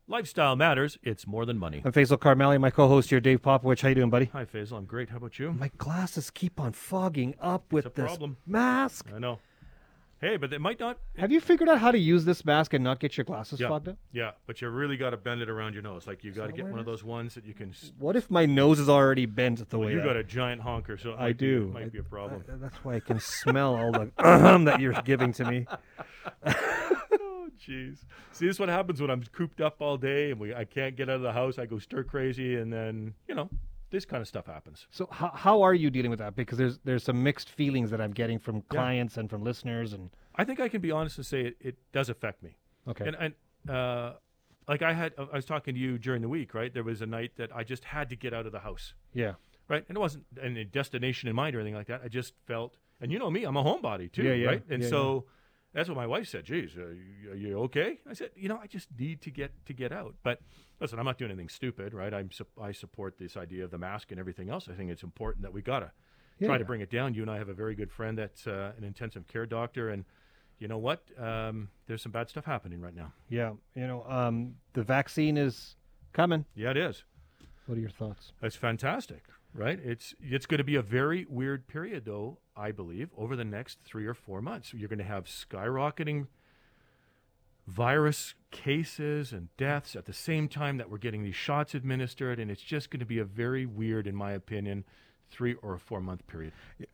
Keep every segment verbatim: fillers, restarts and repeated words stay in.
Lifestyle matters. It's more than money. I'm Faisal Karmali, my co-host here, Dave Popovich. How you doing, buddy? Hi, Faisal. I'm great. How about you? My glasses keep on fogging up with It's a this problem. mask. I know. Hey, but it might not. Have you figured out how to use this mask and not get your glasses Yeah. fogged up? Yeah, but you really got to bend it around your nose. Like you got to that get what one it of those ones that you can. s- What if my nose is already bent the Well, way you that- got a giant honker, so it I might be- do. It might be a problem. Uh, that's why I can smell all the ahem that you're giving to me. Oh, jeez. See, this is what happens when I'm cooped up all day and we I can't get out of the house. I go stir crazy, and then you know this kind of stuff happens. So how how are you dealing with that? Because there's there's some mixed feelings that I'm getting from clients and from listeners. And I think I can be honest and say it, it does affect me. okay, And, and uh, like I had, I was talking to you during the week, right? There was a night that I just had to get out of the house, yeah, right? And it wasn't any destination in mind or anything like that. I just felt, and you know me, I'm a homebody too, Yeah, yeah, right? And yeah, so that's what my wife said. Geez, are you, are you okay? I said, you know, I just need to get to get out. But listen, I'm not doing anything stupid, right? I'm sup- I support this idea of the mask and everything else. I think it's important that we gotta yeah. try to bring it down. You and I have a very good friend that's uh, an intensive care doctor, and you know what? Um, there's some bad stuff happening right now. Yeah, you know, um, the vaccine is coming. Yeah, it is. What are your thoughts? That's fantastic, right? It's it's going to be a very weird period, though, I believe, over the next three or four months. You're going to have skyrocketing virus cases and deaths at the same time that we're getting these shots administered, and it's just going to be a very weird, in my opinion, three or four month period.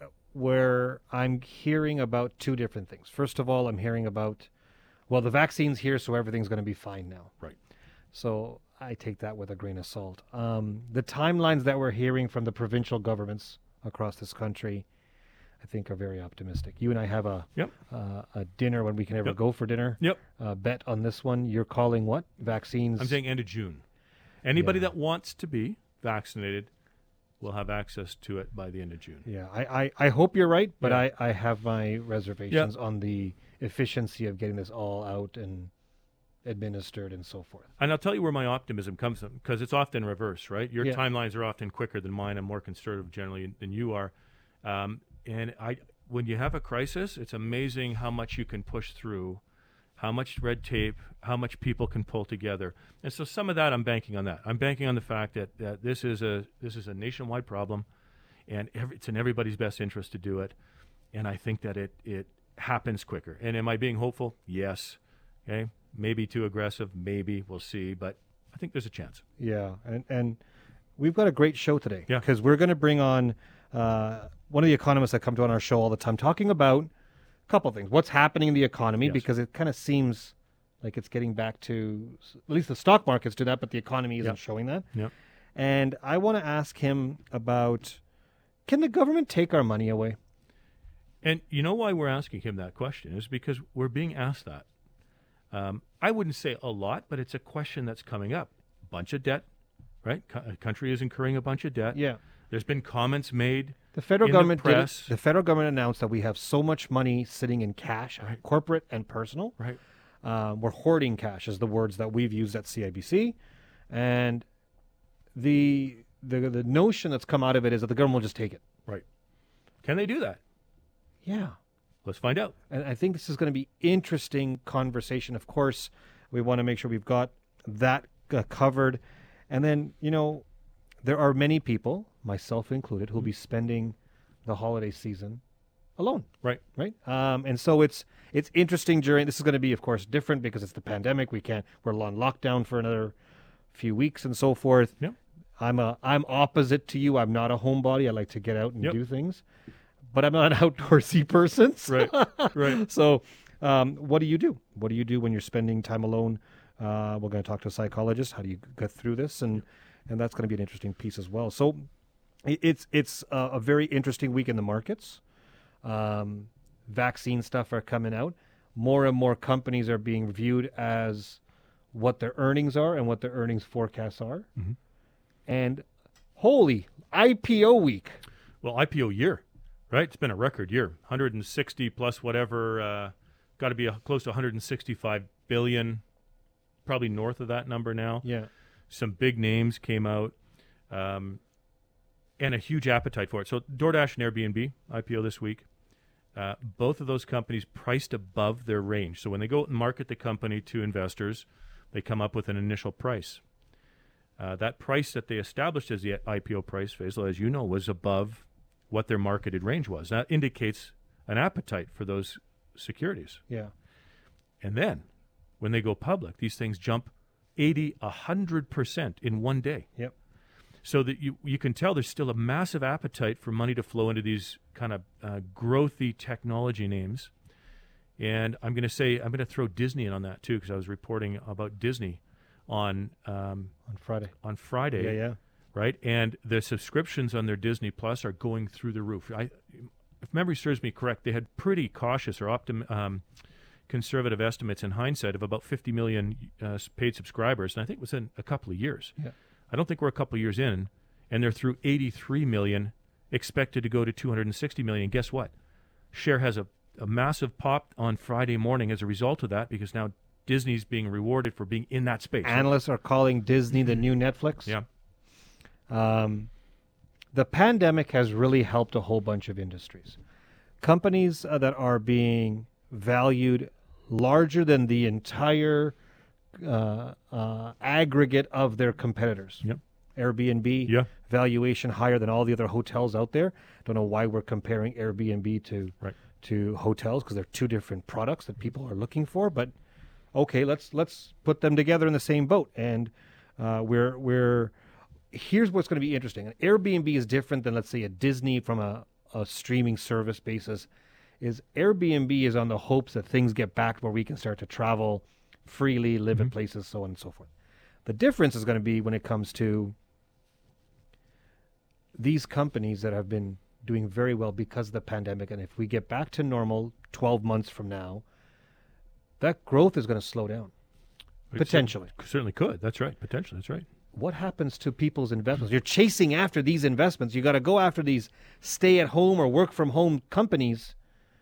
Where I'm hearing about two different things. First of all, I'm hearing about, well, the vaccine's here, so everything's going to be fine now. Right. So I take that with a grain of salt. Um, the timelines that we're hearing from the provincial governments across this country, I think, are very optimistic. You and I have a Yep. uh, a dinner when we can ever Yep. go for dinner. Yep. Uh, bet on this one. You're calling what? Vaccines? I'm saying end of June. Anybody Yeah. that wants to be vaccinated will have access to it by the end of June. Yeah, I, I, I hope you're right, but Yeah. I, I have my reservations on the efficiency of getting this all out and administered and so forth. And I'll tell you where my optimism comes from, because it's often reverse, right? Your Yeah. timelines are often quicker than mine. I'm more conservative generally than you are. Um, and I, when you have a crisis, it's amazing how much you can push through, how much red tape, how much people can pull together. And so some of that, I'm banking on that. I'm banking on the fact that, that this is a this is a nationwide problem, and every, it's in everybody's best interest to do it. And I think that it it happens quicker. And am I being hopeful? Yes. Okay. Maybe too aggressive. Maybe. We'll see. But I think there's a chance. Yeah, and, and we've got a great show today. Yeah. Because we're going to bring on uh, one of the economists that come to on our show all the time, talking about a couple of things. What's happening in the economy, Yes. because it kind of seems like it's getting back to, at least the stock markets do that, but the economy isn't Yep. showing that. Yep. And I want to ask him about, can the government take our money away? And you know why we're asking him that question is because we're being asked that. Um, I wouldn't say a lot, but it's a question that's coming up. Bunch of debt, right? Co- a country is incurring a bunch of debt. Yeah. There's been comments made. The federal In the government did it- press. the federal government announced that we have so much money sitting in cash, Right. corporate and personal. Right. Uh, we're hoarding cash, is the words that we've used at C I B C, and the the the notion that's come out of it is that the government will just take it. Right. Can they do that? Yeah, Let's find out. and I think this is going to be interesting conversation. Of course, we want to make sure we've got that uh, covered, and then you know, there are many people, myself included, who'll be spending the holiday season alone. Right. Right. Um, and so it's it's interesting during this is going to be, of course, different because it's the pandemic. We can't we're on lockdown for another few weeks and so forth. Yep. I'm a I'm opposite to you. I'm not a homebody. I like to get out and Yep. do things, but I'm not an outdoorsy person. Right. Right. So, um, what do you do? What do you do when you're spending time alone? Uh, we're going to talk to a psychologist. How do you get through this? And and that's going to be an interesting piece as well. So, i- it's it's a, a very interesting week in the markets. Um, vaccine stuff are coming out. More and more companies are being viewed as what their earnings are and what their earnings forecasts are. Mhm. And holy I P O week. Well, I P O year, right? It's been a record year. one hundred sixty plus whatever. Uh, got to be a, close to one hundred sixty-five billion. Probably north of that number now. Yeah. Some big names came out, um, and a huge appetite for it. So DoorDash and Airbnb I P O this week. Uh, both of those companies priced above their range. So when they go out and market the company to investors, They come up with an initial price. Uh, that price that they established as the I P O price, Faisal, as you know, was above what their marketed range was. That indicates an appetite for those securities. Yeah. And then when they go public, these things jump eighty, one hundred percent in one day. Yep. So that you, you can tell there's still a massive appetite for money to flow into these kind of uh, growthy technology names. And I'm going to say, I'm going to throw Disney in on that too, because I was reporting about Disney on um, On Friday. on Friday. Yeah, yeah. Right? And the subscriptions on their Disney Plus are going through the roof. I, if memory serves me correct, they had pretty cautious or optim, um, conservative estimates in hindsight of about fifty million uh, paid subscribers, and I think it was in a couple of years. Yeah. I don't think we're a couple of years in, and they're through eighty-three million, expected to go to two hundred sixty million. Guess what? Share has a, a massive pop on Friday morning as a result of that, because now Disney's being rewarded for being in that space. Analysts are calling Disney the new Netflix. Yeah. Um, the pandemic has really helped a whole bunch of industries. Companies uh, that are being valued larger than the entire uh, uh, aggregate of their competitors. Yep. Airbnb, Yeah. valuation higher than all the other hotels out there. Don't know why we're comparing Airbnb to Right. to hotels, because they're two different products that people are looking for. But okay, let's let's put them together in the same boat. And uh, we're we're here's what's going to be interesting. An Airbnb is different than, let's say, a Disney from a, a streaming service basis. Is Airbnb is on the hopes that things get back where we can start to travel freely, live Mm-hmm. in places, so on and so forth. The difference is going to be when it comes to these companies that have been doing very well because of the pandemic. And if we get back to normal twelve months from now, that growth is going to slow down. It Potentially. cer- certainly could. That's right. Potentially. That's right. What happens to people's investments? You're chasing after these investments. You got to go after these stay-at-home or work-from-home companies,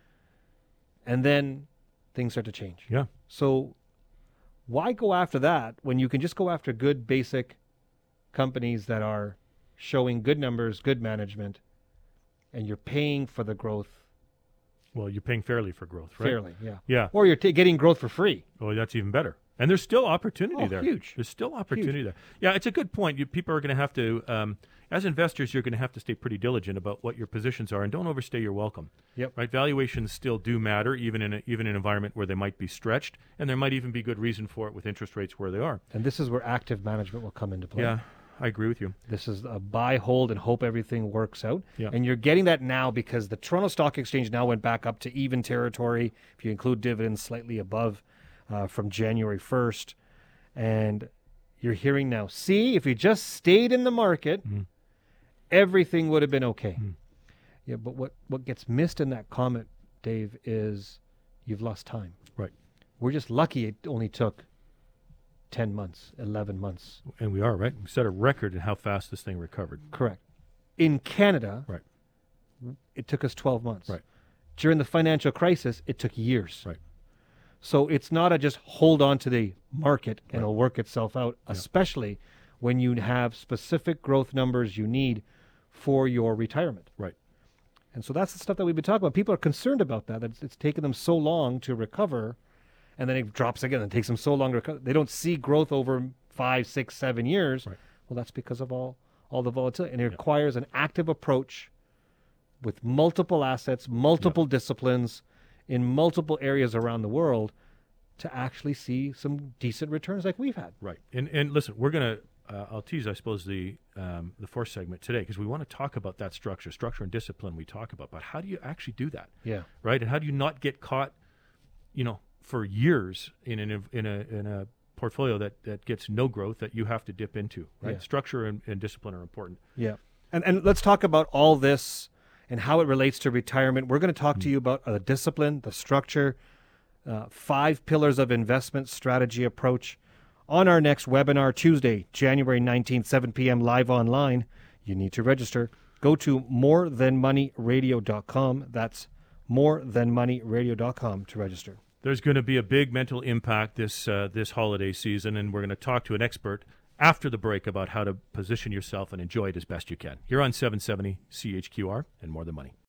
and then things start to change. Yeah. So why go after that when you can just go after good, basic companies that are showing good numbers, good management, and you're paying for the growth Well, you're paying fairly for growth, right? fairly? Yeah. Yeah. Or you're t- getting growth for free. Oh, that's even better. And there's still opportunity Oh, there. huge. There's still opportunity there. Yeah, it's a good point. You, people are going to have to, um, as investors, you're going to have to stay pretty diligent about what your positions are, and don't overstay your welcome. Yep. Right. Valuations still do matter, even in a, even in an environment where they might be stretched, and there might even be good reason for it with interest rates where they are. And this is where active management will come into play. Yeah, I agree with you. This is a buy, hold, and hope everything works out. Yeah. And you're getting that now because the Toronto Stock Exchange now went back up to even territory, if you include dividends, slightly above uh, from January first. And you're hearing now, see, if you just stayed in the market, Mhm. everything would have been okay. Mhm. Yeah, but what, what gets missed in that comment, Dave, is you've lost time. Right. We're just lucky it only took ten months, eleven months. And we are, right? We set a record in how fast this thing recovered. Correct. In Canada, Right. it took us twelve months. Right. During the financial crisis, it took years. Right. So it's not a just hold on to the market and Right. it'll work itself out, Yeah. especially when you have specific growth numbers you need for your retirement. Right. And so that's the stuff that we've been talking about. People are concerned about that, that it's, it's taken them so long to recover, and then it drops again. It takes them so long to recover. They don't see growth over five, six, seven years. Right. Well, that's because of all, all the volatility. And it Yeah. requires an active approach with multiple assets, multiple disciplines in multiple areas around the world to actually see some decent returns like we've had. Right. And and listen, we're going to, uh, I'll tease, I suppose, the um, the fourth segment today, because we want to talk about that structure, structure and discipline we talk about, but how do you actually do that? Yeah. Right. And how do you not get caught, you know, for years in an, in a, in a portfolio that, that gets no growth that you have to dip into, right? Yeah. Structure and, and discipline are important. Yeah. And and let's talk about all this and how it relates to retirement. We're going to talk to you about uh, the discipline, the structure, uh, five pillars of investment strategy approach on our next webinar, Tuesday, January nineteenth, seven p.m. live online. You need to register. Go to more than money radio dot com. That's more than money radio dot com to register. There's going to be a big mental impact this uh, this holiday season, and we're going to talk to an expert after the break about how to position yourself and enjoy it as best you can. You're on seven seventy C H Q R and More Than Money.